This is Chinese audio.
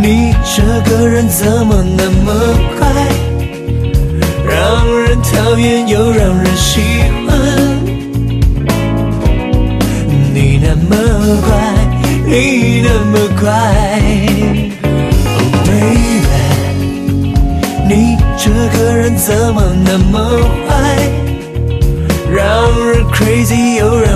你这个人怎么那么怪，让人讨厌又让人喜欢。你那么乖，你那么乖。Oh baby， 你这个人怎么那么坏，让人 crazy 又让